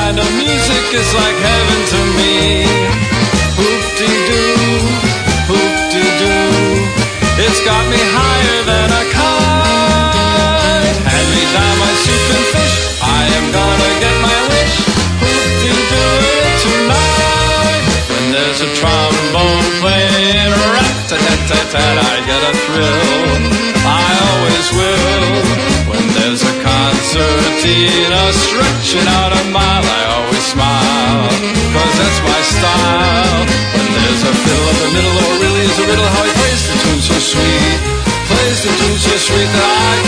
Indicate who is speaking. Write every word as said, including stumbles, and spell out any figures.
Speaker 1: kind of music is like heaven to me. Hoop-dee-doo, hoop-dee-doo, it's got me higher than a kite. Hand me down my soup and fish, I am gonna get my wish. Hoop-dee-doo it tonight. When there's a trombone playing rat-tat-tat-tat, I get a thrill, I always will. When there's a concertina stretching out a mile, I always smile, cause that's my style. When there's a fiddle in the middle, or really is a riddle how he plays the tune so sweet, plays the tune so sweet that I